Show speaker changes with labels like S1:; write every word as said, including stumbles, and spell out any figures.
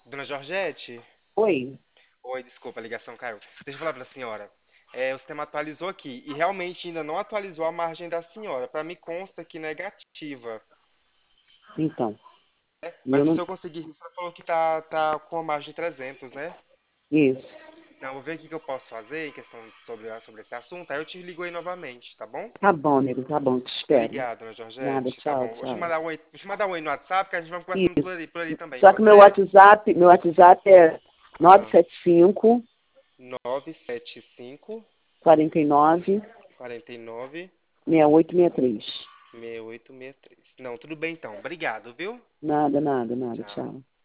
S1: Dona Georgette?
S2: Oi.
S1: Oi, desculpa, a ligação caiu. Deixa eu falar para a senhora. É, o sistema atualizou aqui e realmente ainda não atualizou a margem da senhora. Para mim consta aqui negativa.
S2: Então, eu
S1: Mas se
S2: não.
S1: eu conseguir, você falou que tá, tá com a margem de trezentos, né?
S2: Isso.
S1: Não, vou ver o que que eu posso fazer em questão sobre, a- sobre esse assunto. Aí eu te ligo aí novamente, tá bom?
S2: Tá bom, amigo, tá bom, te espero.
S1: Obrigado, dona
S2: Nada,
S1: Georgette. Tá
S2: tchau,
S1: bom. Vou te
S2: tchau.
S1: mandar um oi, vou te mandar um oi no WhatsApp, que a gente vai conversando
S2: Isso.
S1: por ali, por ali também.
S2: Só que
S1: Pode
S2: meu
S1: ser?
S2: WhatsApp, meu WhatsApp é
S1: Ah,
S2: nove sete cinco,
S1: nove sete cinco,
S2: quatro nove,
S1: quatro nove,
S2: seis oito seis três.
S1: seis oito seis três. Não, tudo bem então. Obrigado, viu?
S2: Nada, nada, nada,
S1: Tchau.
S2: tchau.